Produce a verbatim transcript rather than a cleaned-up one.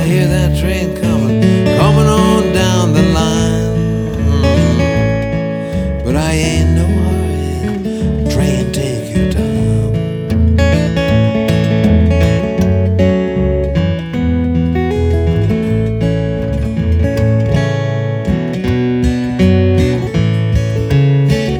I hear that train coming, coming on down the line. But I ain't no hurry.